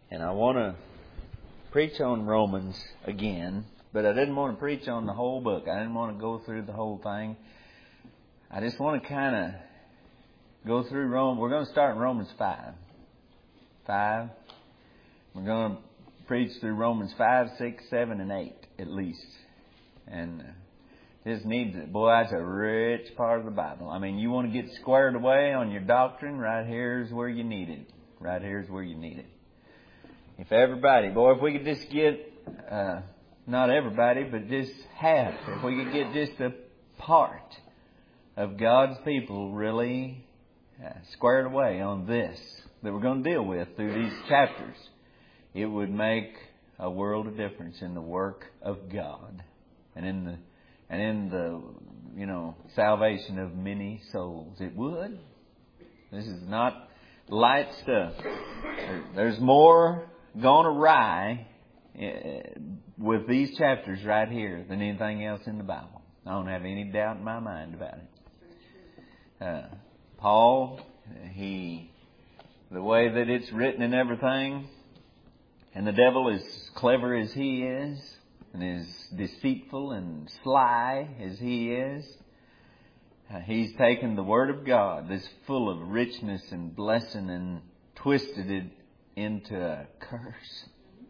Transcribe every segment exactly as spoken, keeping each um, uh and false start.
And I want to preach on Romans again, but I didn't want to preach on the whole book. I didn't want to go through the whole thing. I just want to kind of go through Rome. We're going to start in Romans five. five. We're going to preach through Romans five, six, seven, and eight at least. And this needs it. Boy, that's a rich part of the Bible. I mean, you want to get squared away on your doctrine, right here's where you need it. Right here's where you need it. If everybody, boy, if we could just get, uh, not everybody, but just half, if we could get just a part of God's people really uh, squared away on this that we're going to deal with through these chapters, it would make a world of difference in the work of God and in the and in the you know salvation of many souls. It would. This is not light stuff. There's more gone awry with these chapters right here than anything else in the Bible. I don't have any doubt in my mind about it. Uh, Paul, he, the way that it's written and everything, and the devil, as clever as he is, and as deceitful and sly as he is, uh, he's taken the Word of God that's full of richness and blessing and twisted it into a curse.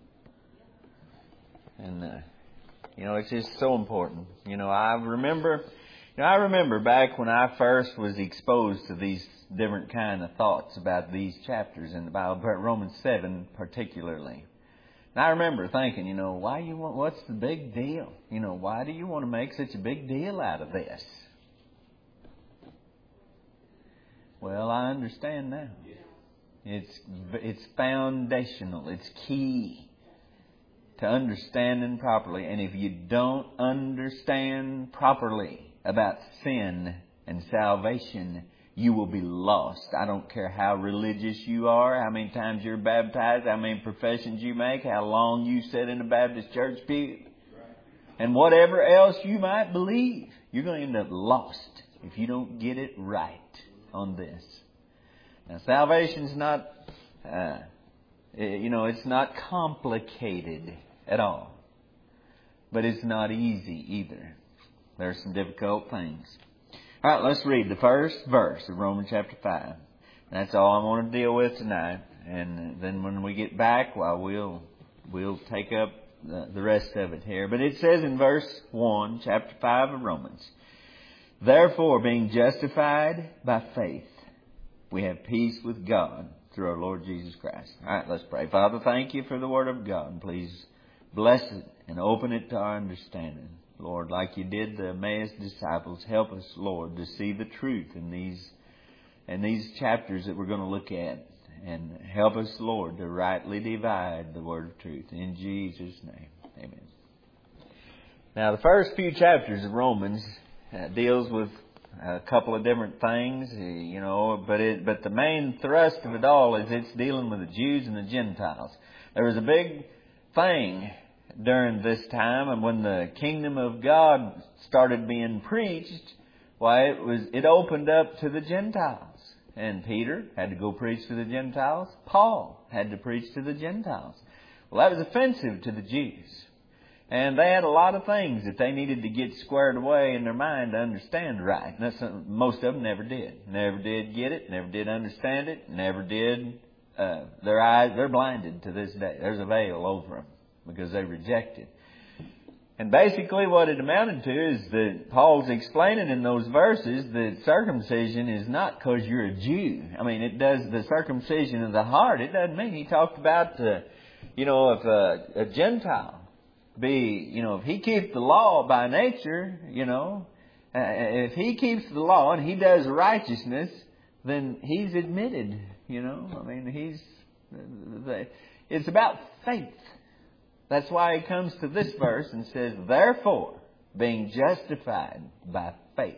And, uh, you know, it's just so important. You know, I remember, you know, I remember back when I first was exposed to these different kind of thoughts about these chapters in the Bible, Romans seven particularly. And I remember thinking, you know, why you want, what's the big deal? You know, why do you want to make such a big deal out of this? Well, I understand now. It's it's foundational. It's key to understanding properly. And if you don't understand properly about sin and salvation, you will be lost. I don't care how religious you are, how many times you're baptized, how many professions you make, how long you sit in a Baptist church pew, and whatever else you might believe. You're going to end up lost if you don't get it right on this. Now, salvation's not, uh, you know, it's not complicated at all. But it's not easy either. There are some difficult things. All right, let's read the first verse of Romans chapter five. That's all I want to deal with tonight. And then when we get back, well, we'll we'll take up the, the rest of it here. But it says in verse one, chapter five of Romans, "Therefore, being justified by faith, we have peace with God through our Lord Jesus Christ." All right, let's pray. Father, thank you for the Word of God. Please bless it and open it to our understanding. Lord, like you did the Emmaus disciples, help us, Lord, to see the truth in these in these chapters that we're going to look at. And help us, Lord, to rightly divide the word of truth. In Jesus' name, amen. Now, the first few chapters of Romans uh, deals with a couple of different things, you know, but it, but the main thrust of it all is it's dealing with the Jews and the Gentiles. There was a big thing during this time, and when the kingdom of God started being preached, why it was it opened up to the Gentiles. And Peter had to go preach to the Gentiles. Paul had to preach to the Gentiles. Well, that was offensive to the Jews. And they had a lot of things that they needed to get squared away in their mind to understand right. And that's something most of them never did. Never did get it. Never did understand it. Never did. Uh, their eyes, they're blinded to this day. There's a veil over them because they reject it. And basically what it amounted to is that Paul's explaining in those verses that circumcision is not because you're a Jew. I mean, it does the circumcision of the heart. It doesn't mean he talked about, uh, you know, if a, a Gentile be, you know, if he keeps the law by nature, you know, uh, if he keeps the law and he does righteousness, then he's admitted, you know. I mean, he's, it's about faith. That's why he comes to this verse and says, "Therefore, being justified by faith."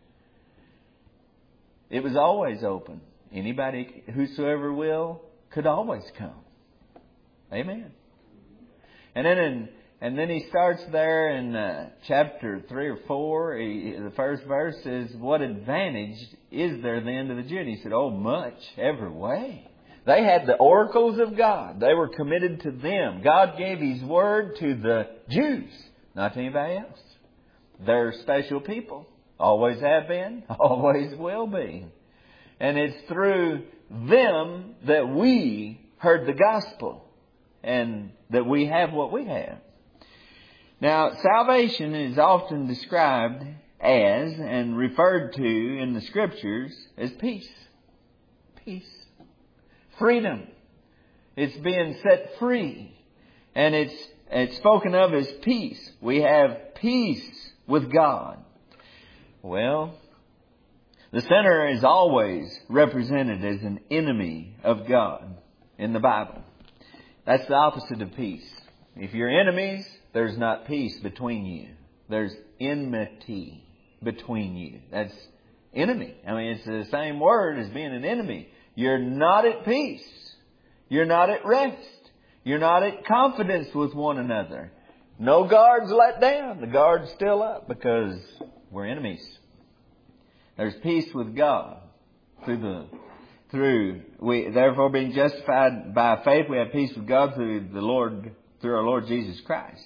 It was always open. Anybody, whosoever will, could always come. Amen. And then in And then he starts there in uh, chapter three or four. He, the first verse says, "What advantage is there then to the Jew?" And he said, "Oh, much, every way." They had the oracles of God. They were committed to them. God gave His Word to the Jews, not to anybody else. They're special people. Always have been, always will be. And it's through them that we heard the gospel and that we have what we have. Now, salvation is often described as and referred to in the Scriptures as peace. Peace. Freedom. It's being set free. And it's, it's spoken of as peace. We have peace with God. Well, the sinner is always represented as an enemy of God in the Bible. That's the opposite of peace. If you're enemies, there's not peace between you. There's enmity between you. That's enemy. I mean, it's the same word as being an enemy. You're not at peace. You're not at rest. You're not at confidence with one another. No guards let down. The guard's still up because we're enemies. There's peace with God through the through we therefore being justified by faith, we have peace with God through the Lord through our Lord Jesus Christ.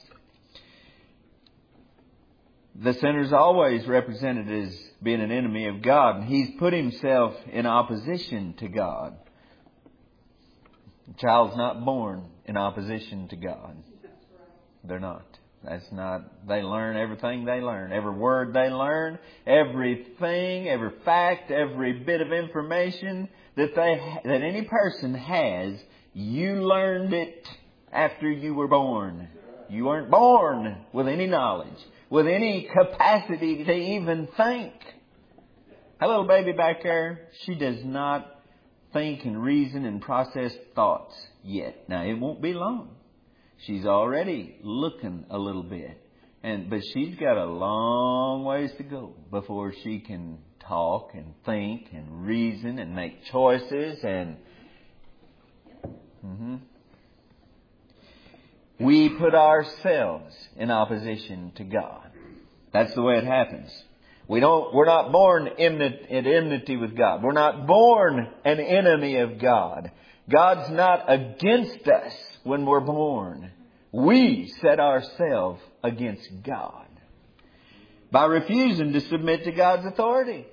The sinner's always represented as being an enemy of God, and he's put himself in opposition to God. The child's not born in opposition to God. They're not. That's not, they learn everything they learn. Every word they learn, everything, every fact, every bit of information that they, that any person has, you learned it after you were born. You weren't born with any knowledge, with any capacity to even think. That little baby back there, she does not think and reason and process thoughts yet. Now, it won't be long. She's already looking a little bit. and But she's got a long ways to go before she can talk and think and reason and make choices. And mm-hmm. we put ourselves in opposition to God. That's the way it happens. We don't, we're not born in enmity with God. We're not born an enemy of God. God's not against us when we're born. We set ourselves against God by refusing to submit to God's authority,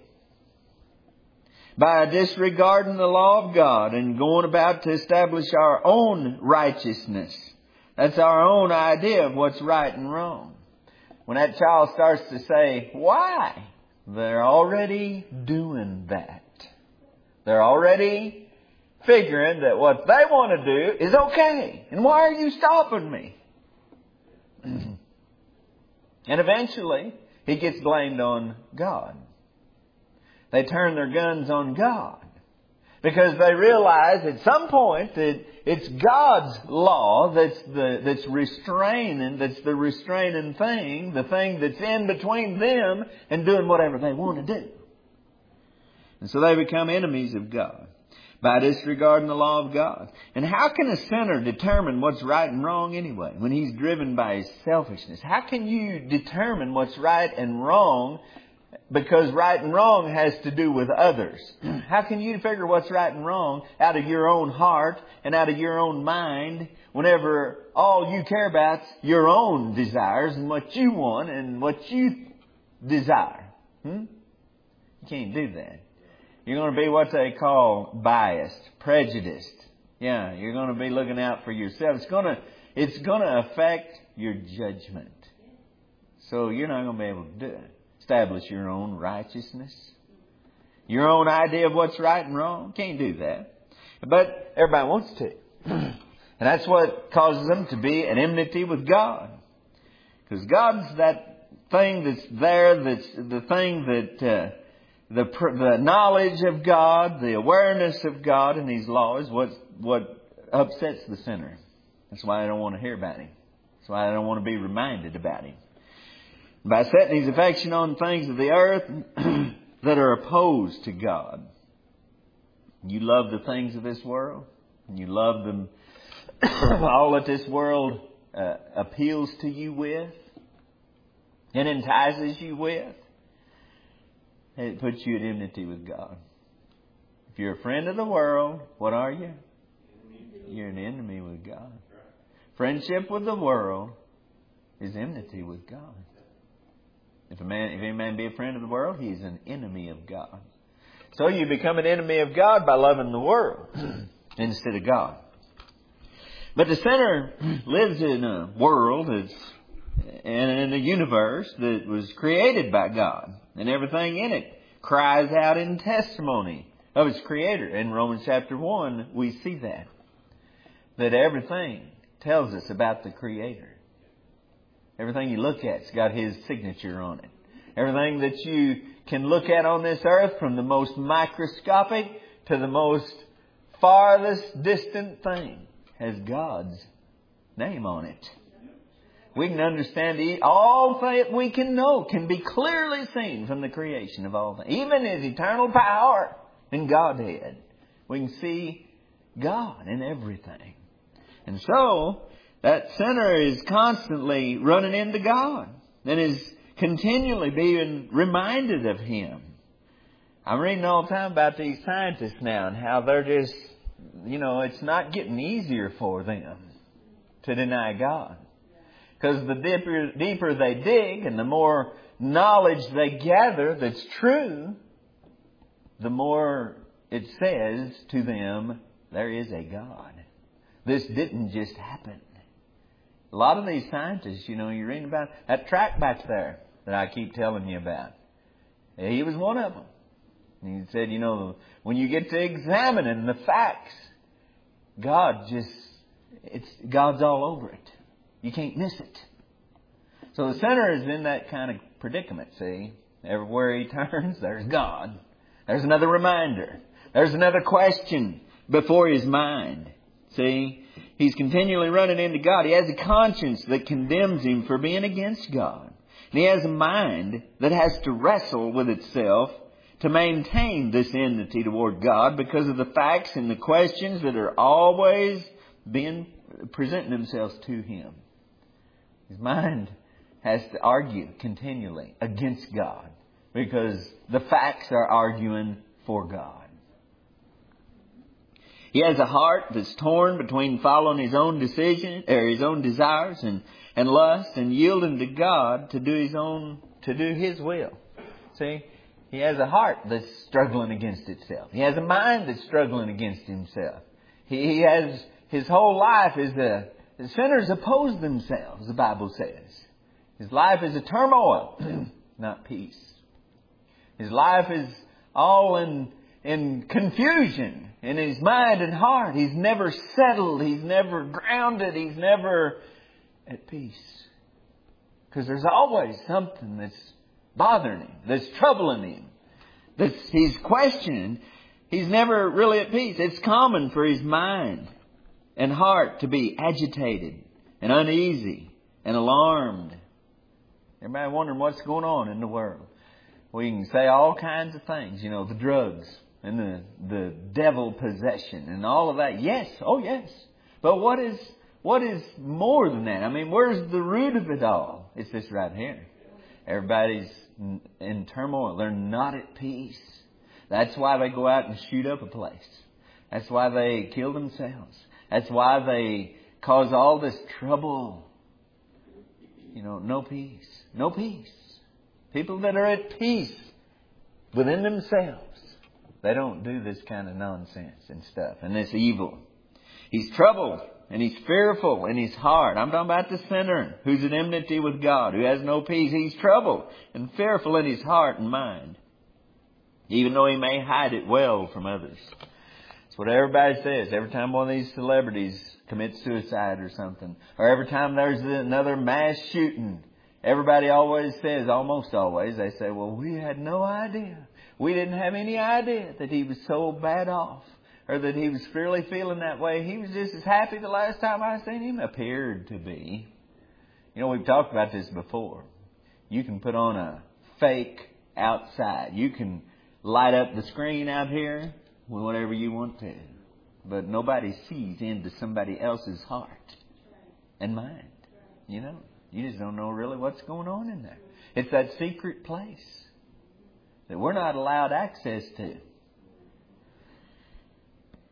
by disregarding the law of God and going about to establish our own righteousness. That's our own idea of what's right and wrong. When that child starts to say, why? They're already doing that. They're already figuring that what they want to do is okay. And why are you stopping me? And eventually, he gets blamed on God. They turn their guns on God. Because they realize at some point that it's God's law that's the that's restraining, that's the restraining thing, the thing that's in between them and doing whatever they want to do. And so they become enemies of God by disregarding the law of God. And how can a sinner determine what's right and wrong anyway when he's driven by his selfishness? How can you determine what's right and wrong? Because right and wrong has to do with others. How can you figure what's right and wrong out of your own heart and out of your own mind whenever all you care about is your own desires and what you want and what you desire? Hmm? You can't do that. You're going to be what they call biased, prejudiced. Yeah, you're going to be looking out for yourself. It's going to, it's going to affect your judgment. So you're not going to be able to do it. Establish your own righteousness, your own idea of what's right and wrong. Can't do that. But everybody wants to. And that's what causes them to be an enmity with God. Because God's that thing that's there, that's the thing that, uh, the, the knowledge of God, the awareness of God and His law is what, what upsets the sinner. That's why I don't want to hear about Him. That's why I don't want to be reminded about Him. By setting his affection on things of the earth that are opposed to God. You love the things of this world. And you love them, all that this world uh, appeals to you with. And entices you with. It puts you at enmity with God. If you're a friend of the world, what are you? you're an enemy with God. Friendship with the world is enmity with God. If a man, if any man be a friend of the world, he is an enemy of God. So you become an enemy of God by loving the world instead of God. But the sinner lives in a world that's, and in a universe that was created by God. And everything in it cries out in testimony of its Creator. In Romans chapter one, we see that. That everything tells us about the Creator. Everything you look at's got His signature on it. Everything that you can look at on this earth, from the most microscopic to the most farthest distant thing, has God's name on it. We can understand all that we can know can be clearly seen from the creation of all things. Even His eternal power in Godhead. We can see God in everything. And so, that sinner is constantly running into God and is continually being reminded of Him. I'm reading all the time about these scientists now and how they're just, you know, it's not getting easier for them to deny God. Because the deeper, deeper they dig and the more knowledge they gather that's true, the more it says to them, there is a God. This didn't just happen. A lot of these scientists, you know, you're reading about that track back there that I keep telling you about. He was one of them. And he said, you know, when you get to examining the facts, God just, it's God's all over it. You can't miss it. So the sinner is in that kind of predicament, see. Everywhere he turns, there's God. There's another reminder. There's another question before his mind. See, he's continually running into God. He has a conscience that condemns him for being against God. And he has a mind that has to wrestle with itself to maintain this enmity toward God because of the facts and the questions that are always being presenting themselves to him. His mind has to argue continually against God because the facts are arguing for God. He has a heart that's torn between following his own decision or his own desires and, and lust and yielding to God to do his own to do His will. See, he has a heart that's struggling against itself. He has a mind that's struggling against himself. He, he has his whole life is a the sinners oppose themselves, the Bible says. His life is a turmoil, not peace. His life is all in in confusion in his mind and heart. He's never settled. He's never grounded. He's never at peace. Because there's always something that's bothering him, that's troubling him, that he's questioning. He's never really at peace. It's common for his mind and heart to be agitated and uneasy and alarmed. Everybody wondering what's going on in the world. We can say all kinds of things, you know, the drugs and the, the devil possession and all of that. Yes, oh yes. But what is what is more than that? I mean, where's the root of it all? It's this right here. Everybody's in turmoil. They're not at peace. That's why they go out and shoot up a place. That's why they kill themselves. That's why they cause all this trouble. You know, no peace. No peace. People that are at peace within themselves, they don't do this kind of nonsense and stuff and this evil. He's troubled and he's fearful in his heart. I'm talking about the sinner who's at enmity with God, who has no peace. He's troubled and fearful in his heart and mind, even though he may hide it well from others. That's what everybody says. Every time one of these celebrities commits suicide or something, or every time there's another mass shooting, everybody always says, almost always, they say, well, we had no idea. We didn't have any idea that he was so bad off, or that he was really feeling that way. He was just as happy the last time I seen him. Appeared to be. You know, we've talked about this before. You can put on a fake outside. You can light up the screen out here with whatever you want to. But nobody sees into somebody else's heart and mind. You know, you just don't know really what's going on in there. It's that secret place that we're not allowed access to.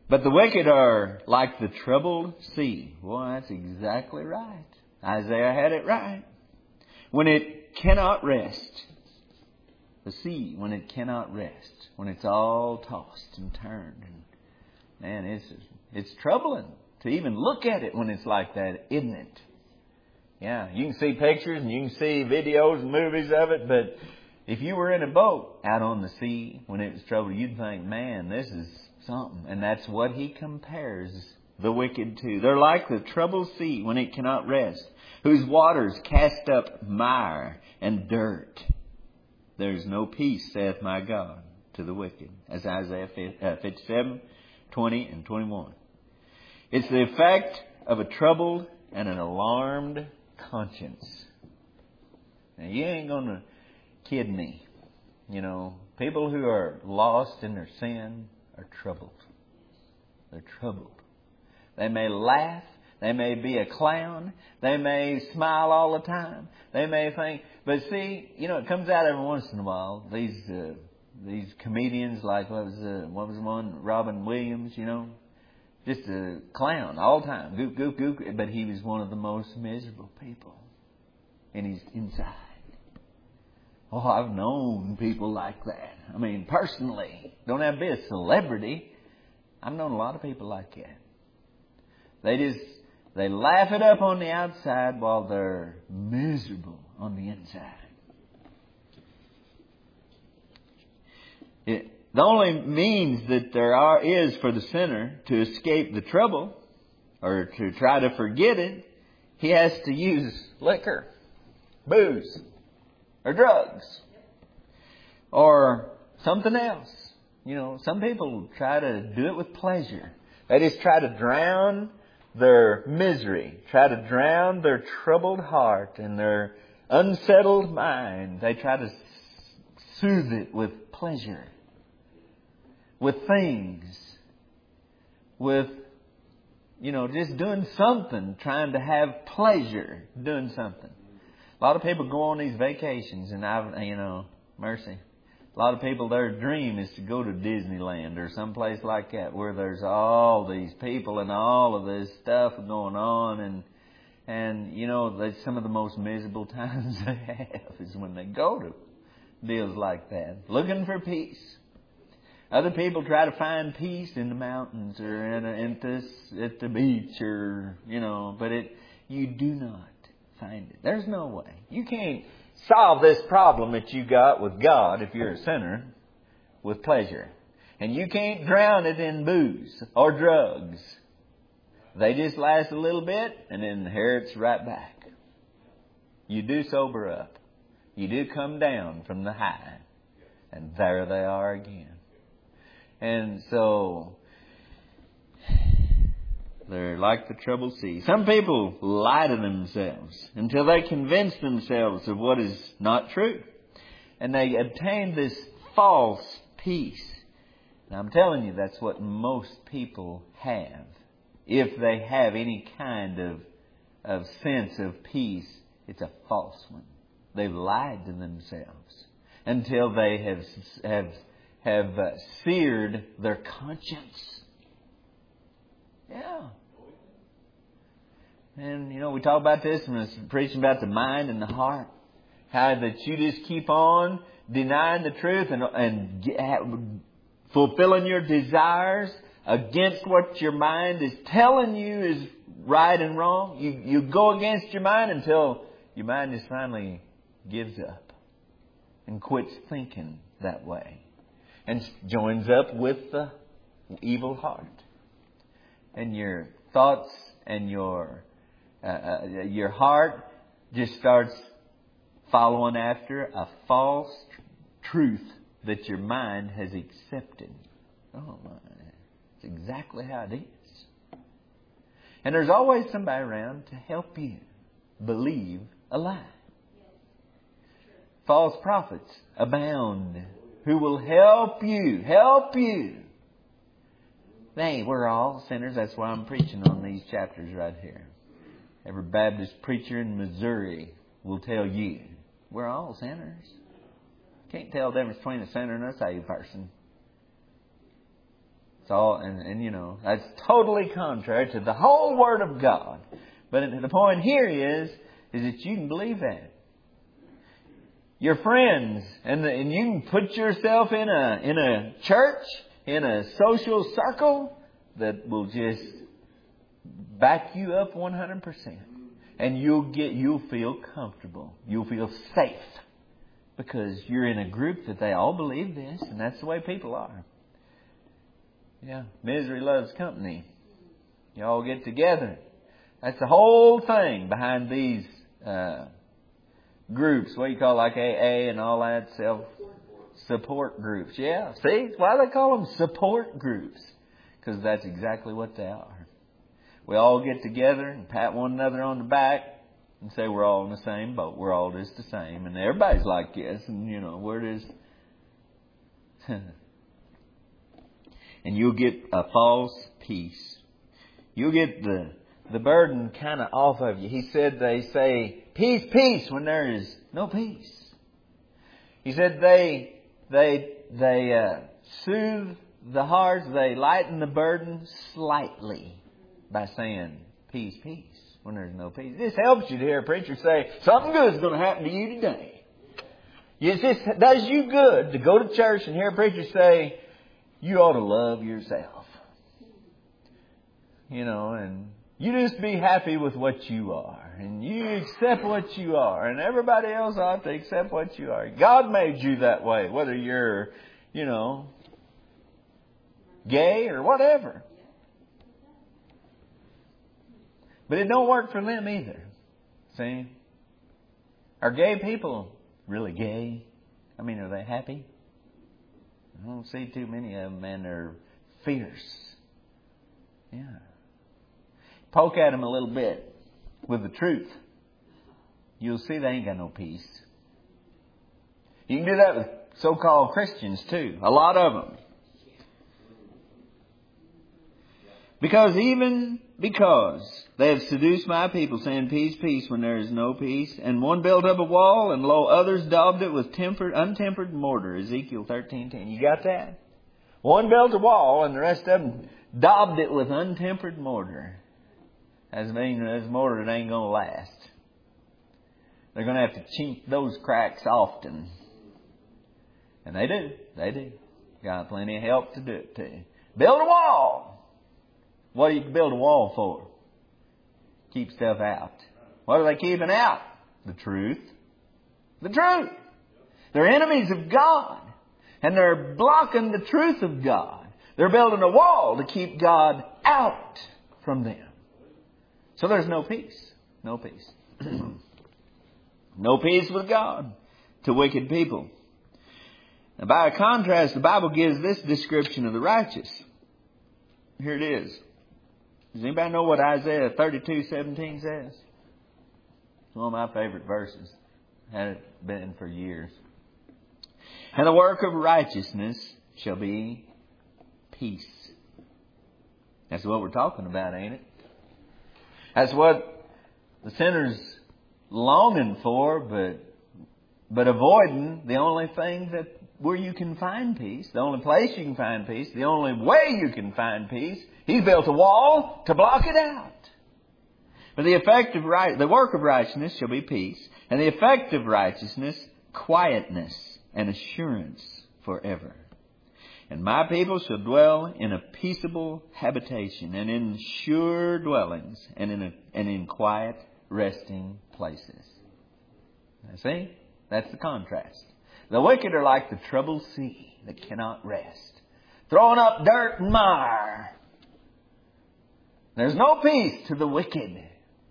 But the wicked are like the troubled sea. Well, that's exactly right. Isaiah had it right. When it cannot rest. The sea, when it cannot rest. When it's all tossed and turned. And man, it's, it's troubling to even look at it when it's like that, isn't it? Yeah, you can see pictures and you can see videos and movies of it, but if you were in a boat out on the sea when it was troubled, you'd think, man, this is something. And that's what he compares the wicked to. They're like the troubled sea when it cannot rest, whose waters cast up mire and dirt. There's no peace, saith my God, to the wicked. As Isaiah fifty-seven, twenty and twenty-one. It's the effect of a troubled and an alarmed conscience. Now, you ain't going to kid me. You know, people who are lost in their sin are troubled. They're troubled. They may laugh. They may be a clown. They may smile all the time. They may think... But see, you know, it comes out every once in a while. These uh, these comedians like, what was, uh, what was the one? Robin Williams, you know. Just a clown all the time. Goop, goop, goop. But he was one of the most miserable people. And he's inside. Oh, I've known people like that. I mean, personally. Don't have to be a celebrity. I've known a lot of people like that. They just, they laugh it up on the outside while they're miserable on the inside. It, the only means that there are is for the sinner to escape the trouble or to try to forget it, he has to use liquor, booze, or drugs, or something else. You know, some people try to do it with pleasure. They just try to drown their misery, try to drown their troubled heart and their unsettled mind. They try to soothe it with pleasure, with things, with, you know, just doing something, trying to have pleasure doing something. A lot of people go on these vacations, and I've, you know, mercy. A lot of people, their dream is to go to Disneyland or someplace like that where there's all these people and all of this stuff going on. And, and you know, that's some of the most miserable times they have is when they go to deals like that, looking for peace. Other people try to find peace in the mountains or in a, in this, at the beach or, you know, but it you do not find it. There's no way. You can't solve this problem that you got with God if you're a sinner with pleasure. And you can't drown it in booze or drugs. They just last a little bit and then here it's right back. You do sober up. You do come down from the high. And there they are again. And so they're like the troubled sea. Some people lie to themselves until they convince themselves of what is not true. And they obtain this false peace. And I'm telling you, that's what most people have. If they have any kind of, of sense of peace, it's a false one. They've lied to themselves until they have, have, have uh, seared their conscience. Yeah. And, you know, we talk about this when I was preaching about the mind and the heart. How that you just keep on denying the truth and, and fulfilling your desires against what your mind is telling you is right and wrong. You, you go against your mind until your mind just finally gives up and quits thinking that way and joins up with the evil heart. And your thoughts and your uh, uh, your heart just starts following after a false truth that your mind has accepted. Oh my, it's exactly how it is. And there's always somebody around to help you believe a lie. False prophets abound who will help you, help you. Hey, we're all sinners. That's why I'm preaching on these chapters right here. Every Baptist preacher in Missouri will tell you, we're all sinners. Can't tell the difference between a sinner and a saved person. It's all, and, and you know, that's totally contrary to the whole Word of God. But the point here is, is that you can believe that. Your friends, and, the, and you can put yourself in a in a church, in a social circle that will just back you up one hundred percent. And you'll get, you'll feel comfortable. You'll feel safe. Because you're in a group that they all believe this, and that's the way people are. Yeah, misery loves company. You all get together. That's the whole thing behind these uh, groups. What you call like A A and all that, self-support groups. Yeah, see? Why do they call them support groups? Because that's exactly what they are. We all get together and pat one another on the back and say we're all in the same boat. We're all just the same. And everybody's like this. And, you know, we're just... and you'll get a false peace. You'll get the the burden kind of off of you. He said they say, peace, peace, when there is no peace. He said they, they, they uh, soothe the hearts. They lighten the burden slightly. By saying, peace, peace, when there's no peace. This helps you to hear a preacher say, something good is going to happen to you today. It just does you good to go to church and hear a preacher say, you ought to love yourself. You know, and you just be happy with what you are. And you accept what you are. And everybody else ought to accept what you are. God made you that way, whether you're, you know, gay or whatever. But it don't work for them either. See? Are gay people really gay? I mean, are they happy? I don't see too many of them, and they're fierce. Yeah. Poke at them a little bit with the truth. You'll see they ain't got no peace. You can do that with so-called Christians too. A lot of them. Because even because they have seduced my people, saying, peace, peace, when there is no peace. And one built up a wall, and lo, others daubed it with tempered, untempered mortar. Ezekiel thirteen ten. You got that? One built a wall, and the rest of them daubed it with untempered mortar. As mean as mortar that ain't going to last. They're going to have to chink those cracks often. And they do. They do. Got plenty of help to do it too. Build a wall. What do you build a wall for? Keep stuff out. What are they keeping out? The truth. The truth. They're enemies of God. And they're blocking the truth of God. They're building a wall to keep God out from them. So there's no peace. No peace. No peace with God to wicked people. Now, by contrast, the Bible gives this description of the righteous. Here it is. Does anybody know what Isaiah thirty-two seventeen says? It's one of my favorite verses. Had it been for years. And the work of righteousness shall be peace. That's what we're talking about, ain't it? That's what the sinner's longing for, but but avoiding the only thing that where you can find peace, the only place you can find peace, the only way you can find peace. He's built a wall to block it out. But the effect of right, the work of righteousness shall be peace, and the effect of righteousness, quietness and assurance forever. And my people shall dwell in a peaceable habitation, and in sure dwellings, and in a, and in quiet resting places. Now see, that's the contrast. The wicked are like the troubled sea that cannot rest, throwing up dirt and mire. There's no peace to the wicked.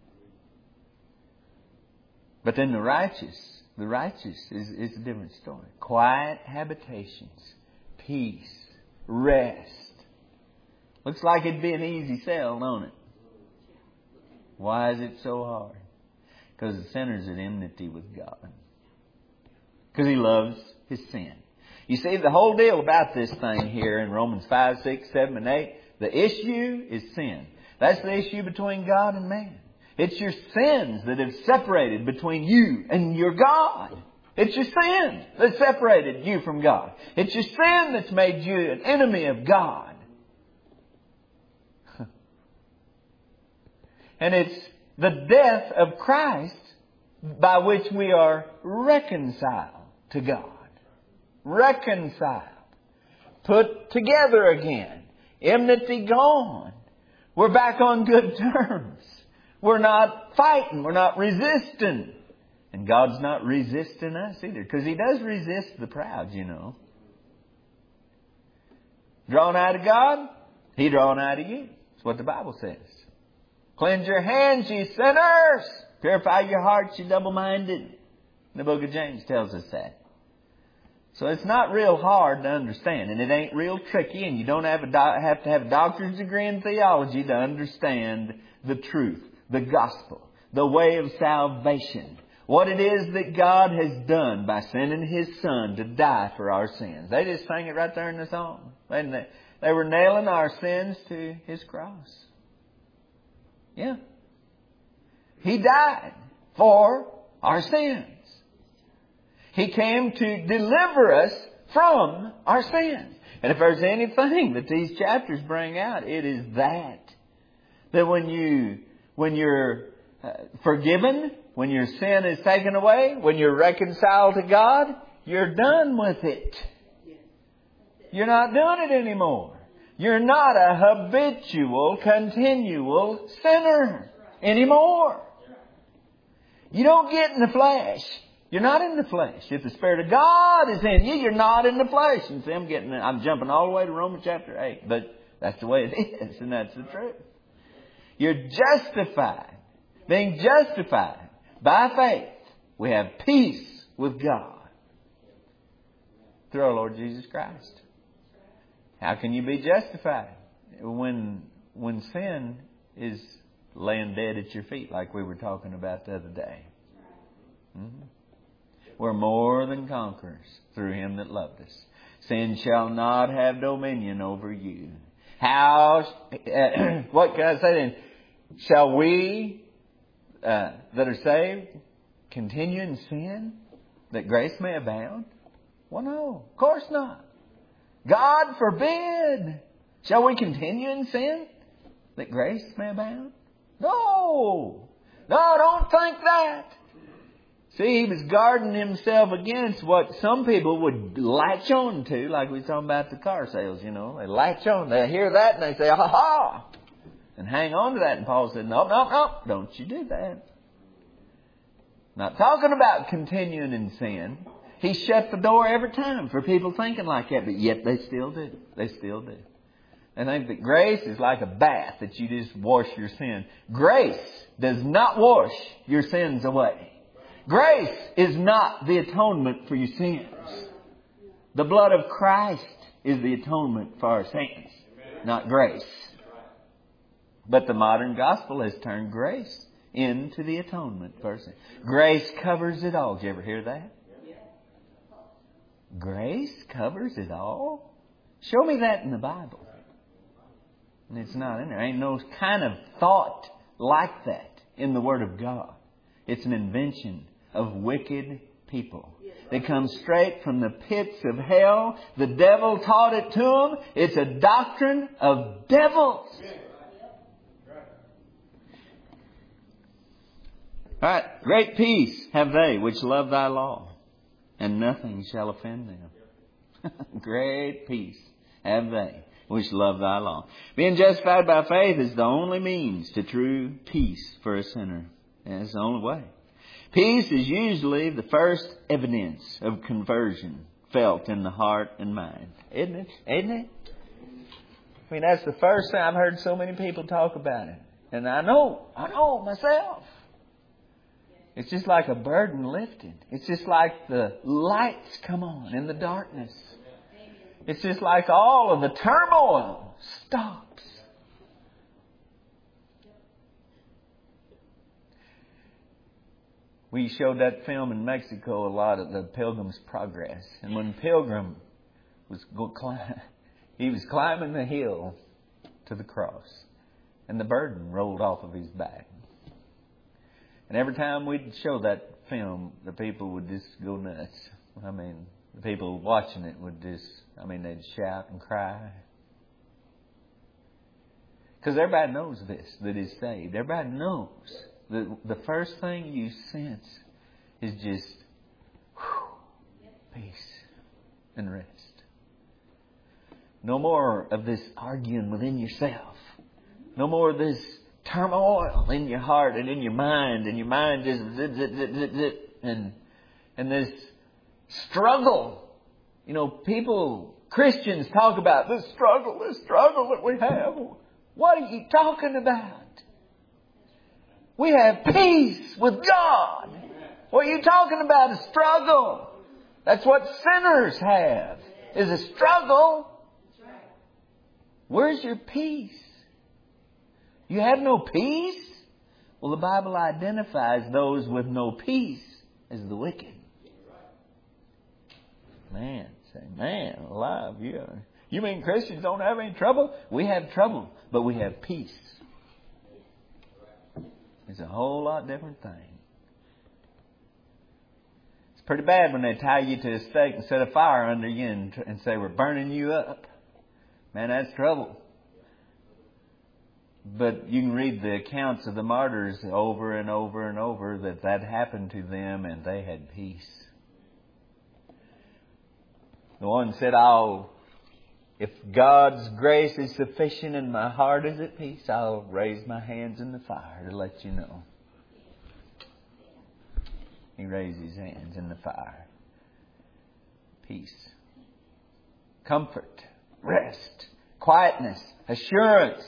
But then the righteous, the righteous is, is a different story. Quiet habitations, peace, rest. Looks like it'd be an easy sell, don't it? Why is it so hard? Because the sinner's at enmity with God. Because he loves his sin. You see, the whole deal about this thing here in Romans five, six, seven, and eight, the issue is sin. That's the issue between God and man. It's your sins that have separated between you and your God. It's your sin that separated you from God. It's your sin that's made you an enemy of God. And it's the death of Christ by which we are reconciled to God. Reconciled. Put together again. Enmity gone. We're back on good terms. We're not fighting. We're not resisting. And God's not resisting us either. Because He does resist the proud, you know. Drawn out of God, He drawn out of you. That's what the Bible says. Cleanse your hands, ye sinners. Purify your hearts, you double-minded. The book of James tells us that. So it's not real hard to understand. And it ain't real tricky. And you don't have, a do- have to have a doctor's degree in theology to understand the truth, the gospel, the way of salvation. What it is that God has done by sending His Son to die for our sins. They just sang it right there in the song. They, they were nailing our sins to His cross. Yeah. He died for our sins. He came to deliver us from our sins. And if there's anything that these chapters bring out, it is that. That when you, when you're uh, forgiven, when your sin is taken away, when you're reconciled to God, you're done with it. You're not doing it anymore. You're not a habitual, continual sinner anymore. You don't get in the flesh. You're not in the flesh. If the Spirit of God is in you, you're not in the flesh. And see, I'm getting, I'm jumping all the way to Romans chapter eight, but that's the way it is, and that's the truth. You're justified. Being justified by faith, we have peace with God through our Lord Jesus Christ. How can you be justified? When, when sin is laying dead at your feet, like we were talking about the other day. Mm-hmm. We're more than conquerors through Him that loved us. Sin shall not have dominion over you. How, uh, what can I say then? Shall we uh, that are saved continue in sin that grace may abound? Well, no, of course not. God forbid. Shall we continue in sin that grace may abound? No. No, don't think that. See, He was guarding Himself against what some people would latch on to, like we were talking about the car sales, you know. They latch on. They hear that and they say, ha ha, and hang on to that. And Paul said, no, no, no, don't you do that. Not talking about continuing in sin. He shut the door every time for people thinking like that, but yet they still do. They still do. They think that grace is like a bath that you just wash your sin. Grace does not wash your sins away. Grace is not the atonement for your sins. The blood of Christ is the atonement for our sins, not grace. But the modern gospel has turned grace into the atonement for our sins. Grace covers it all. Did you ever hear that? Grace covers it all? Show me that in the Bible. And it's not in there. Ain't no kind of thought like that in the Word of God. It's an invention of wicked people. They come straight from the pits of hell. The devil taught it to them. It's a doctrine of devils. All right. Great peace have they which love Thy law, and nothing shall offend them. Great peace have they which love Thy law. Being justified by faith is the only means to true peace for a sinner. And it's the only way. Peace is usually the first evidence of conversion felt in the heart and mind. Isn't it? Isn't it? I mean, that's the first time I've heard so many people talk about it. And I know, I know myself. It's just like a burden lifted. It's just like the lights come on in the darkness. It's just like all of the turmoil stops. We showed that film in Mexico a lot of the Pilgrim's Progress. And when Pilgrim was go climb, he was climbing the hill to the cross. And the burden rolled off of his back. And every time we'd show that film, the people would just go nuts. I mean, the people watching it would just, I mean, they'd shout and cry. Because everybody knows this, that is saved. Everybody knows that the first thing you sense is just whew, peace and rest. No more of this arguing within yourself. No more of this turmoil in your heart and in your mind, and your mind just zit, zit, zit, zit, zit, and and this struggle. You know, people, Christians talk about this struggle, this struggle that we have. What are you talking about? We have peace with God. What are you talking about? A struggle. That's what sinners have, is a struggle. Where's your peace? You have no peace? Well, the Bible identifies those with no peace as the wicked. Man, say, man, alive, yeah. You mean Christians don't have any trouble? We have trouble, but we have peace. It's a whole lot different thing. It's pretty bad when they tie you to a stake and set a fire under you and, and say, we're burning you up. Man, that's trouble. But you can read the accounts of the martyrs over and over and over that that happened to them and they had peace. The one said, I'll, if God's grace is sufficient and my heart is at peace, I'll raise my hands in the fire to let you know. He raised his hands in the fire. Peace. Comfort. Rest. Quietness. Assurance.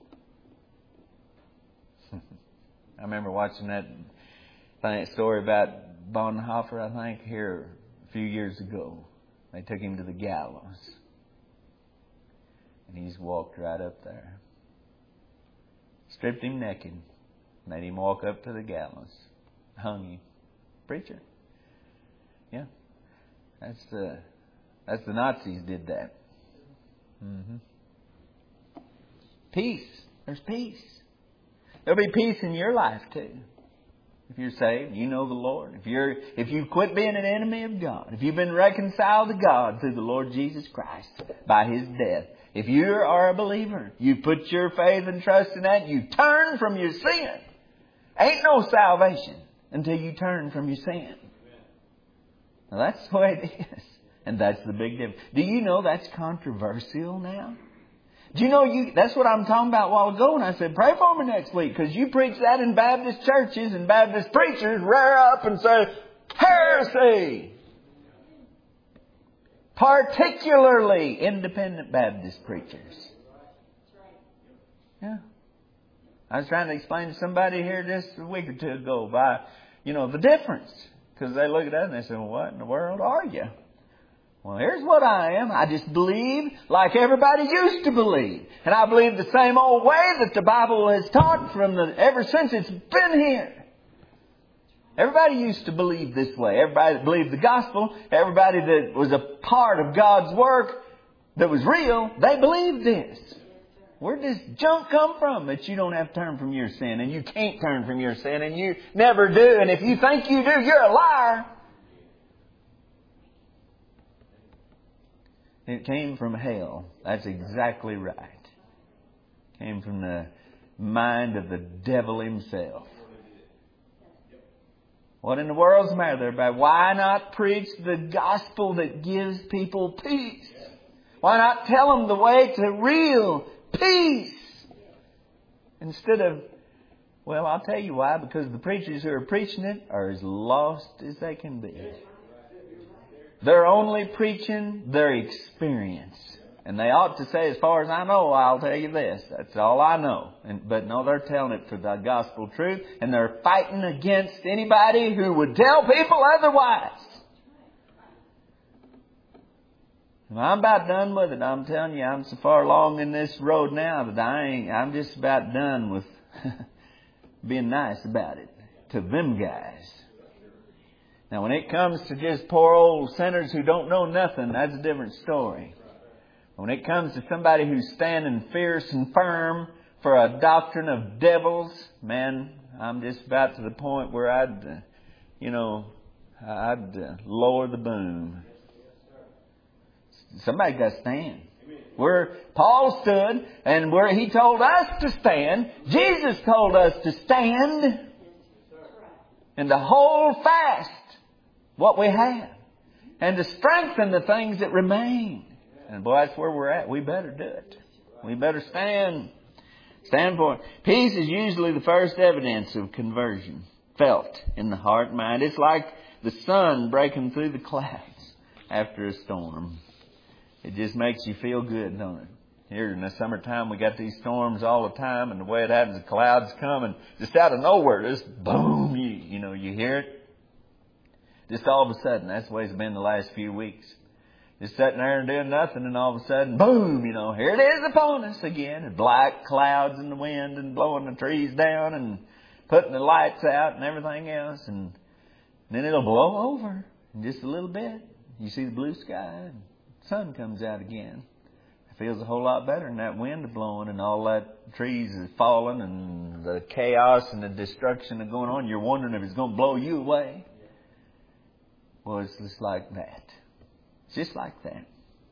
I remember watching that story about Bonhoeffer, I think, here a few years ago. They took him to the gallows. And he's walked right up there. Stripped him naked. Made him walk up to the gallows. Hung him. Preacher. Yeah. That's the, that's the Nazis did that. Mm-hmm. Peace. There's peace. There'll be peace in your life too. If you're saved, you know the Lord. If you're, if you quit being an enemy of God, if you've been reconciled to God through the Lord Jesus Christ by His death, if you are a believer, you put your faith and trust in that, you turn from your sin. Ain't no salvation until you turn from your sin. Now that's the way it is. And that's the big difference. Do you know that's controversial now? Do you know, you? That's what I'm talking about a while ago when I said, pray for me next week. Because you preach that in Baptist churches and Baptist preachers rear up and say, heresy. Particularly independent Baptist preachers. Yeah. I was trying to explain to somebody here just a week or two ago by, you know, the difference. Because they look at that and they say, well, what in the world are you? Well, here's what I am. I just believe like everybody used to believe. And I believe the same old way that the Bible has taught from the ever since it's been here. Everybody used to believe this way. Everybody that believed the gospel, everybody that was a part of God's work that was real, they believed this. Where does junk come from that you don't have to turn from your sin and you can't turn from your sin and you never do? And if you think you do, you're a liar. It came from hell. That's exactly right. It came from the mind of the devil himself. What in the world's the matter there, everybody? Why not preach the gospel that gives people peace? Why not tell them the way to real peace? Instead of, well, I'll tell you why. Because the preachers who are preaching it are as lost as they can be. They're only preaching their experience. And they ought to say, as far as I know, I'll tell you this. That's all I know. And, but no, they're telling it for the gospel truth. And they're fighting against anybody who would tell people otherwise. And I'm about done with it. I'm telling you, I'm so far along in this road now that I ain't, I'm just about done with being nice about it to them guys. Now, when it comes to just poor old sinners who don't know nothing, that's a different story. When it comes to somebody who's standing fierce and firm for a doctrine of devils, man, I'm just about to the point where I'd, uh, you know, I'd uh, lower the boom. Somebody got to stand. Where Paul stood and where he told us to stand, Jesus told us to stand and to hold fast what we have and to strengthen the things that remain. And boy, that's where we're at. We better do it. We better stand. Stand for it. Peace is usually the first evidence of conversion felt in the heart and mind. It's like the sun breaking through the clouds after a storm. It just makes you feel good, don't it? Here in the summertime, we got these storms all the time, and the way it happens, the clouds come, and just out of nowhere, just boom, you, you know, you hear it. Just all of a sudden, that's the way it's been the last few weeks. Just sitting there and doing nothing, and all of a sudden, boom, you know, here it is upon us again. And black clouds in the wind and blowing the trees down and putting the lights out and everything else. And then it'll blow over in just a little bit. You see the blue sky and the sun comes out again. It feels a whole lot better than that wind blowing and all that trees is falling and the chaos and the destruction that's going on. You're wondering if it's going to blow you away. Well, it's just like that. It's just like that.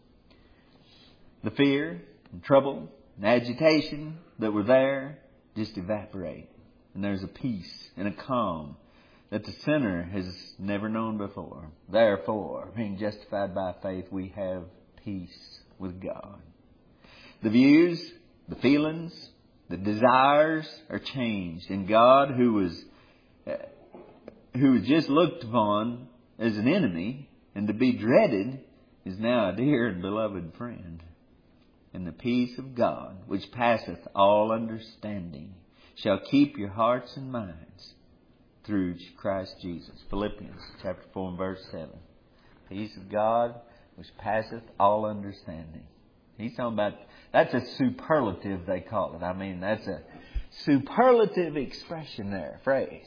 The fear and trouble and agitation that were there just evaporate. And there's a peace and a calm that the sinner has never known before. Therefore, being justified by faith, we have peace with God. The views, the feelings, the desires are changed. And God, who was, uh, who was just looked upon as an enemy and to be dreaded, is now a dear and beloved friend. And the peace of God, which passeth all understanding, shall keep your hearts and minds through Christ Jesus. Philippians chapter four and verse seven. Peace of God, which passeth all understanding. He's talking about, that's a superlative, they call it. I mean, that's a superlative expression there, phrase.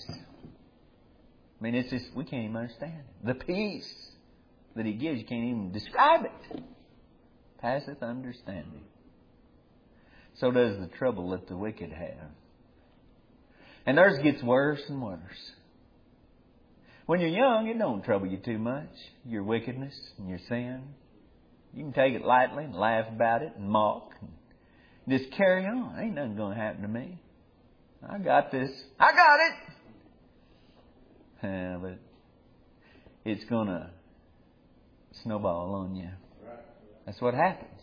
I mean, it's just, we can't even understand it. The peace that He gives, you can't even describe it. Passeth understanding. So does the trouble that the wicked have. And theirs gets worse and worse. When you're young, it don't trouble you too much. Your wickedness and your sin. You can take it lightly and laugh about it and mock. And just carry on. Ain't nothing going to happen to me. I got this. I got it. Yeah, but it's going to snowball on you. That's what happens.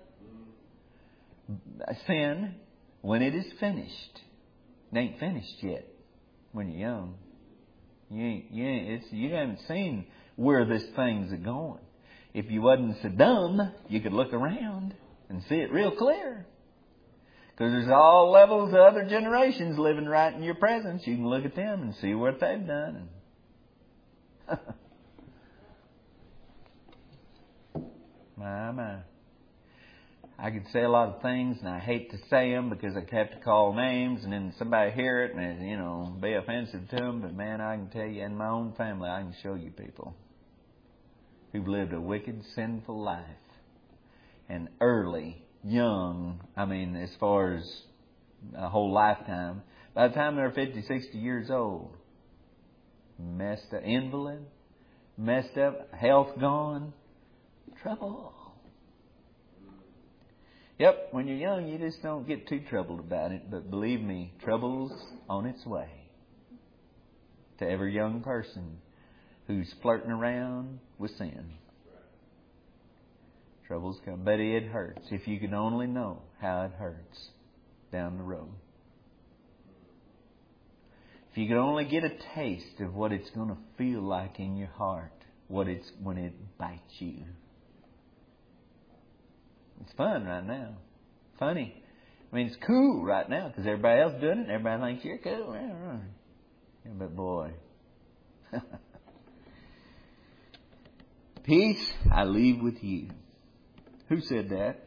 Sin, when it is finished, it ain't finished yet. When you're young, you ain't, you ain't, it's, you haven't seen where this thing's going. If you wasn't so dumb, you could look around and see it real clear. Because there's all levels of other generations living right in your presence. You can look at them and see what they've done. My, my. I could say a lot of things, and I hate to say them because I have to call names, and then somebody hear it, and it, you know, be offensive to them. But man, I can tell you, in my own family, I can show you people who've lived a wicked, sinful life, and early, young. I mean, as far as a whole lifetime, by the time they're fifty, sixty years old, messed up, invalid, messed up, health gone, trouble. Yep, when you're young, you just don't get too troubled about it. But believe me, trouble's on its way to every young person who's flirting around with sin. Trouble's come. But it hurts. If you could only know how it hurts down the road. If you could only get a taste of what it's going to feel like in your heart, what it's when it bites you. It's fun right now. Funny. I mean, it's cool right now because everybody else doing it. Everybody thinks you're cool. Yeah, but boy. Peace I leave with you. Who said that?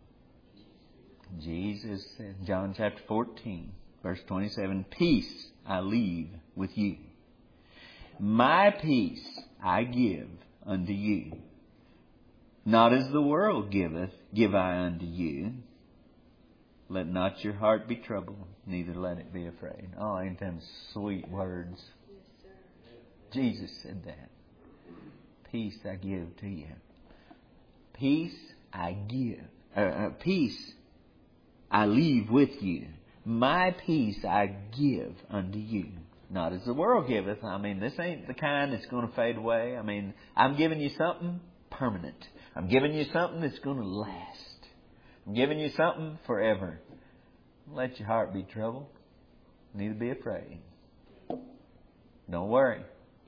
Jesus said. John chapter fourteen, verse twenty-seven. Peace I leave with you. My peace I give unto you. Not as the world giveth, give I unto you. Let not your heart be troubled, neither let it be afraid. Oh, ain't them sweet words. Jesus said that. Peace I give to you. Peace I give uh, uh, peace I leave with you. My peace I give unto you. Not as the world giveth. I mean, this ain't the kind that's going to fade away. I mean, I'm giving you something permanent. I'm giving you something that's going to last. I'm giving you something forever. Don't let your heart be troubled. Neither be afraid. Don't worry.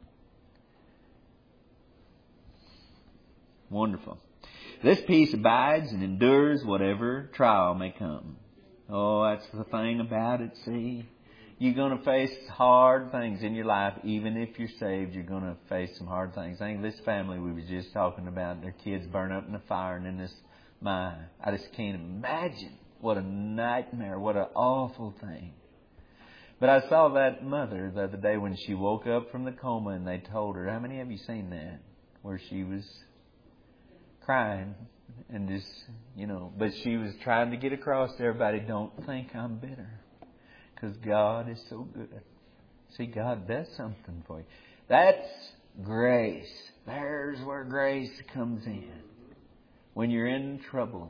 Wonderful. This peace abides and endures whatever trial may come. Oh, that's the thing about it, see. You're going to face hard things in your life. Even if you're saved, you're going to face some hard things. I think this family we were just talking about, their kids burn up in the fire, and then this, my, I just can't imagine what a nightmare, what an awful thing. But I saw that mother the other day when she woke up from the coma, and they told her, how many of you seen that? Where she was crying and just, you know, but she was trying to get across to everybody, don't think I'm bitter. Because God is so good. See, God does something for you. That's grace. There's where grace comes in. When you're in trouble,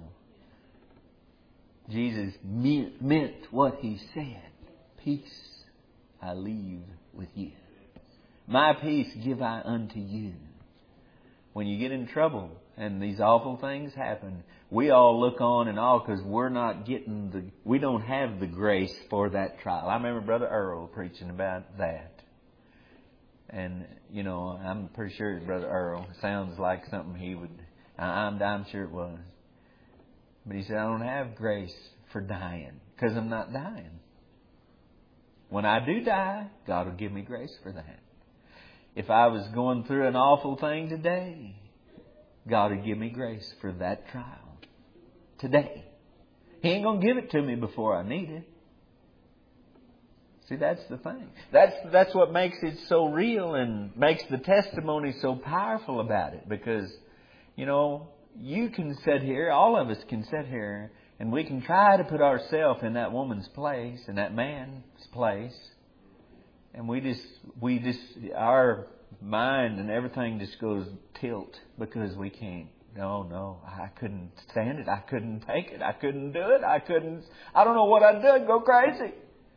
Jesus meant, meant what He said. Peace I leave with you. My peace give I unto you. When you get in trouble and these awful things happen, we all look on and all because we're not getting the, we don't have the grace for that trial. I remember Brother Earl preaching about that. And, you know, I'm pretty sure Brother Earl sounds like something he would, I'm, I'm sure it was. But he said, I don't have grace for dying because I'm not dying. When I do die, God will give me grace for that. If I was going through an awful thing today, God will give me grace for that trial today. He ain't going to give it to me before I need it. See, that's the thing. That's that's what makes it so real and makes the testimony so powerful about it. Because, you know, you can sit here, all of us can sit here, and we can try to put ourselves in that woman's place, in that man's place. And we just, we just, our mind and everything just goes tilt because we can't. No, no, I couldn't stand it. I couldn't take it. I couldn't do it. I couldn't, I don't know what I'd do. I'd go crazy.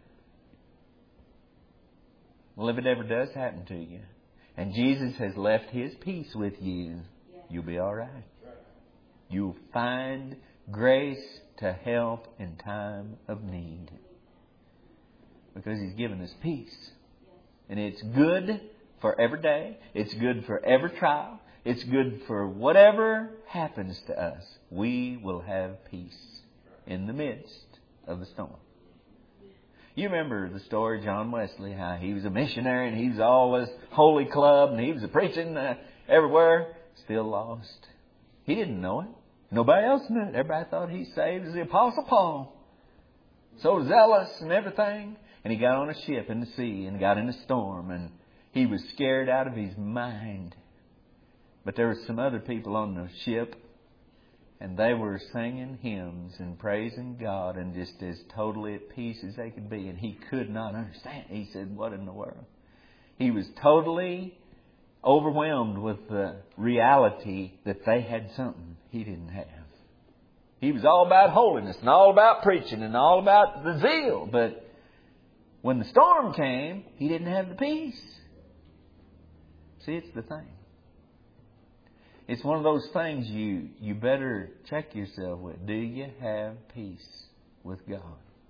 Well, if it ever does happen to you, and Jesus has left His peace with you, you'll be all right. You'll find grace to help in time of need. Because He's given us peace. And it's good for every day. It's good for every trial. It's good for whatever happens to us. We will have peace in the midst of the storm. You remember the story, John Wesley, how he was a missionary and he was all this holy club and he was preaching uh, everywhere. Still lost. He didn't know it. Nobody else knew it. Everybody thought he saved as the Apostle Paul. So zealous and everything. And he got on a ship in the sea and got in a storm and he was scared out of his mind. But there were some other people on the ship and they were singing hymns and praising God and just as totally at peace as they could be. And he could not understand. He said, what in the world? He was totally overwhelmed with the reality that they had something he didn't have. He was all about holiness and all about preaching and all about the zeal. But when the storm came, he didn't have the peace. See, it's the thing. It's one of those things you, you better check yourself with. Do you have peace with God?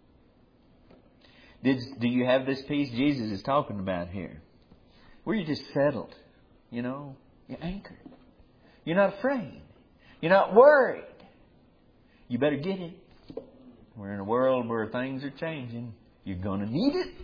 Did, do you have this peace Jesus is talking about here? Where you're just settled. You know, you're anchored. You're not afraid. You're not worried. You better get it. We're in a world where things are changing. You're going to need it.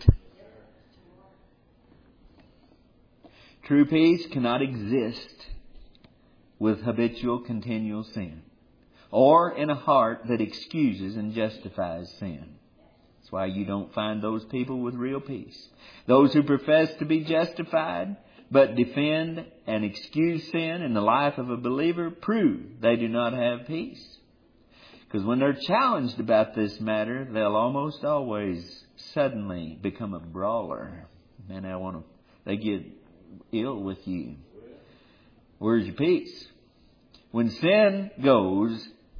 True peace cannot exist with habitual, continual sin, or in a heart that excuses and justifies sin. That's why you don't find those people with real peace. Those who profess to be justified, but defend and excuse sin in the life of a believer, prove they do not have peace. Because when they're challenged about this matter, they'll almost always suddenly become a brawler. Man, I want to, they get ill with you. Where's your peace? When sin goes,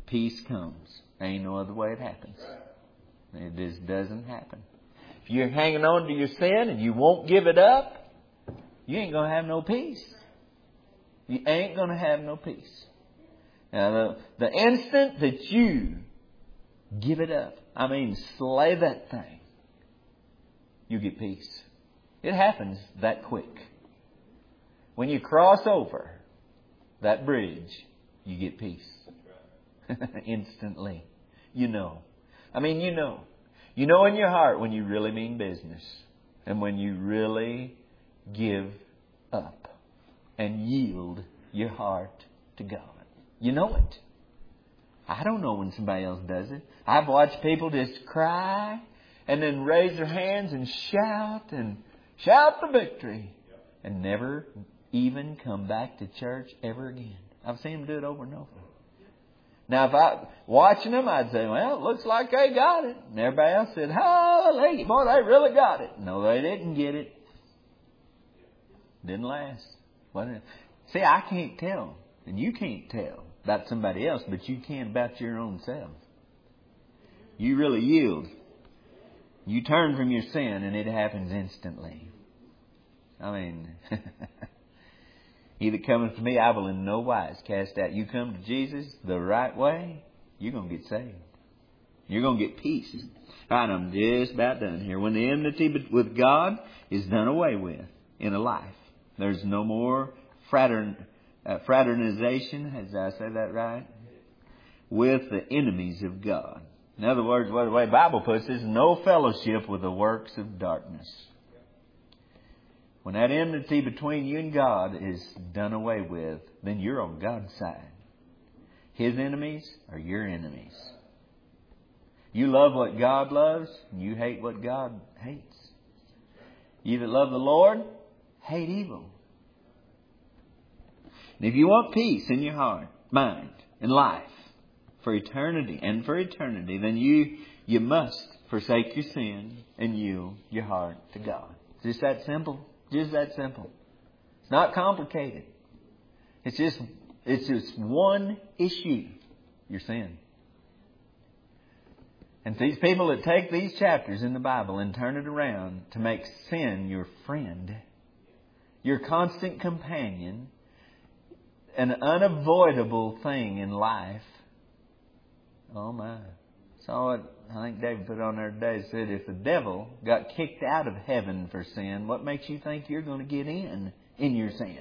peace comes. Ain't no other way it happens. It just doesn't happen. If you're hanging on to your sin and you won't give it up, you ain't going to have no peace. You ain't going to have no peace. Now, the, the instant that you give it up, I mean, slay that thing, you get peace. It happens that quick. When you cross over that bridge, you get peace. Instantly. You know. I mean, you know. You know in your heart when you really mean business. And when you really give up and yield your heart to God. You know it. I don't know when somebody else does it. I've watched people just cry and then raise their hands and shout and shout the victory and never even come back to church ever again. I've seen them do it over and over. Now, if I watching them, I'd say, well, it looks like they got it. And everybody else said, hallelujah, boy, they really got it. No, they didn't get it. Didn't last. See, I can't tell, and you can't tell about somebody else, but you can about your own self. You really yield. You turn from your sin, and it happens instantly. I mean, he that cometh to me, I will in no wise cast out. You come to Jesus the right way, you're going to get saved. You're going to get peace. All right, I'm just about done here. When the enmity with God is done away with in a life, there's no more fratern, uh, fraternization, as I say that right, with the enemies of God. In other words, the way the Bible puts it, is no fellowship with the works of darkness. When that enmity between you and God is done away with, then you're on God's side. His enemies are your enemies. You love what God loves, and you hate what God hates. You that love the Lord, hate evil. And if you want peace in your heart, mind, and life for eternity and for eternity, then you you must forsake your sin and yield your heart to God. It's just that simple. Just that simple. It's not complicated. It's just it's just one issue. Your sin. And these people that take these chapters in the Bible and turn it around to make sin your friend, your constant companion, an unavoidable thing in life. Oh my. Saw it, I think David put on there today, said if the devil got kicked out of heaven for sin, what makes you think you're going to get in in your sin?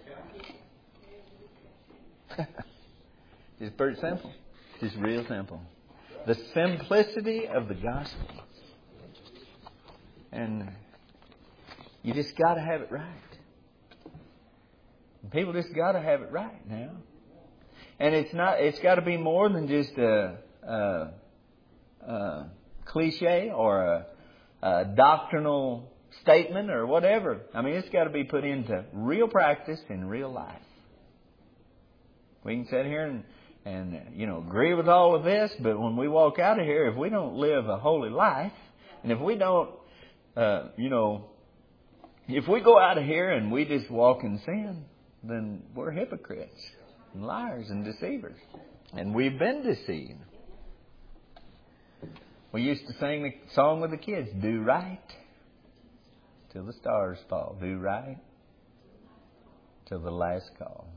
It's pretty simple. It's real simple. The simplicity of the gospel. And you just got to have it right. People just got to have it right now. And it's not. It's got to be more than just a, a, a cliche or a, a doctrinal statement or whatever. I mean, it's got to be put into real practice in real life. We can sit here and, and you know agree with all of this, but when we walk out of here, if we don't live a holy life, and if we don't, uh, you know, if we go out of here and we just walk in sin, then we're hypocrites and liars and deceivers. And we've been deceived. We used to sing the song with the kids, do right till the stars fall. Do right till the last call.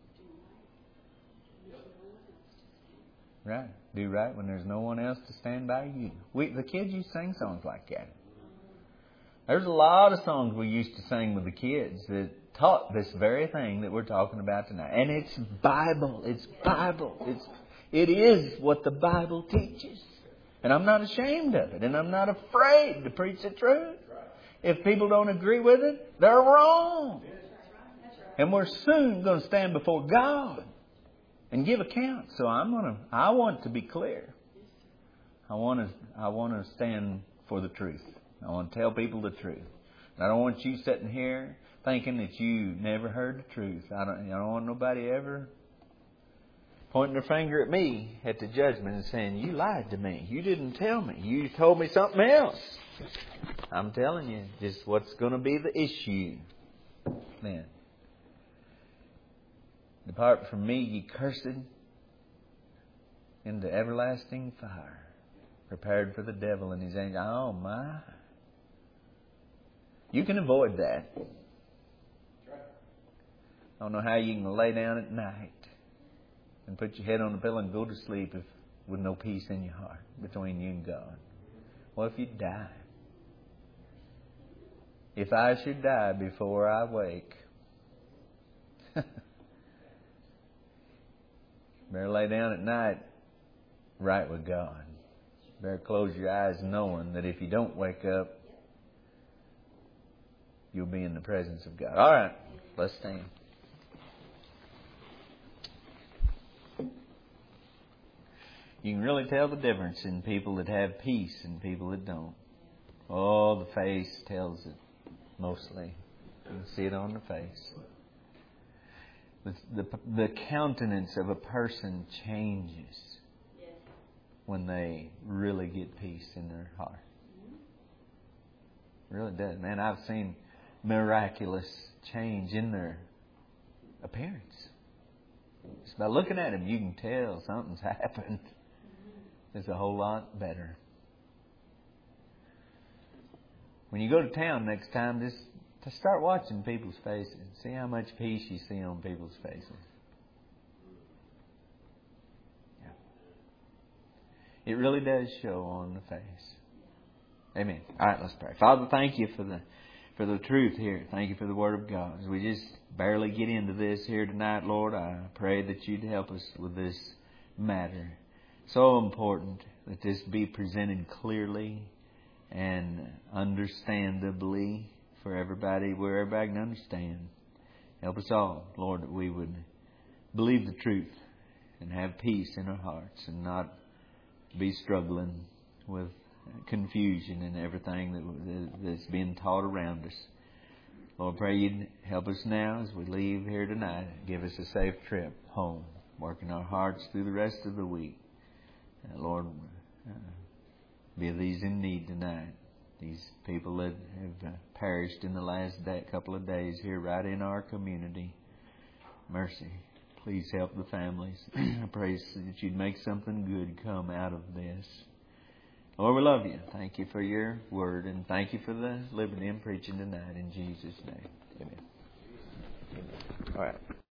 Right. Do right when there's no one else to stand by you. We, the kids used to sing songs like that. There's a lot of songs we used to sing with the kids that taught this very thing that we're talking about tonight. And it's Bible. It's Bible. It's, it is what the Bible teaches. And I'm not ashamed of it. And I'm not afraid to preach the truth. If people don't agree with it, they're wrong. And we're soon going to stand before God and give account. So I'm going to, I want to be clear. I want to, I want to stand for the truth. I want to tell people the truth. And I don't want you sitting here thinking that you never heard the truth. I don't, I don't want nobody ever pointing their finger at me at the judgment and saying, you lied to me. You didn't tell me. You told me something else. I'm telling you just what's going to be the issue then. Depart from me, ye cursed. into everlasting fire, prepared for the devil and his angels. Oh, my. You can avoid that. I don't know how you can lay down at night and put your head on the pillow and go to sleep if, with no peace in your heart between you and God. What if you die? If I should die before I wake, better lay down at night right with God. Better close your eyes knowing that if you don't wake up, you'll be in the presence of God. All right, let's stand. You can really tell the difference in people that have peace and people that don't. Oh, the face tells it mostly. You can see it on the face. The, the, the countenance of a person changes when they really get peace in their heart. It really does. Man, I've seen miraculous change in their appearance. Just by looking at them, you can tell something's happened. It's a whole lot better. When you go to town next time, just to start watching people's faces. See how much peace you see on people's faces. Yeah. It really does show on the face. Amen. All right, let's pray. Father, thank you for the for the truth here. Thank you for the Word of God. As we just barely get into this here tonight, Lord, I pray that you'd help us with this matter. So important that this be presented clearly and understandably for everybody, where everybody can understand. Help us all, Lord, that we would believe the truth and have peace in our hearts and not be struggling with confusion and everything that, that's being taught around us. Lord, pray you'd help us now as we leave here tonight. Give us a safe trip home, working our hearts through the rest of the week. Uh, Lord, uh, be these in need tonight. These people that have uh, perished in the last day, couple of days here right in our community. Mercy. Please help the families. I pray that you'd make something good come out of this. Lord, we love you. Thank you for your word, and thank you for the liberty in preaching tonight. In Jesus' name. Amen. Amen. All right.